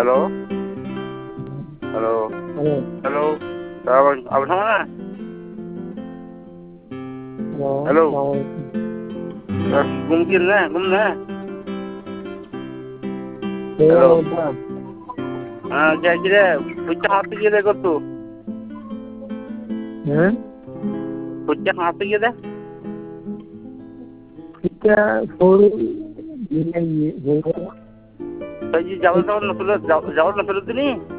hello hello hello अब ना hello घूमने हेलो हाँ क्या किरे पुच्चा हाथ किए देखो तू पुच्चा हाथ किए दे पुच्चा थोड़ी तो ये जाओ नसरुद्दीन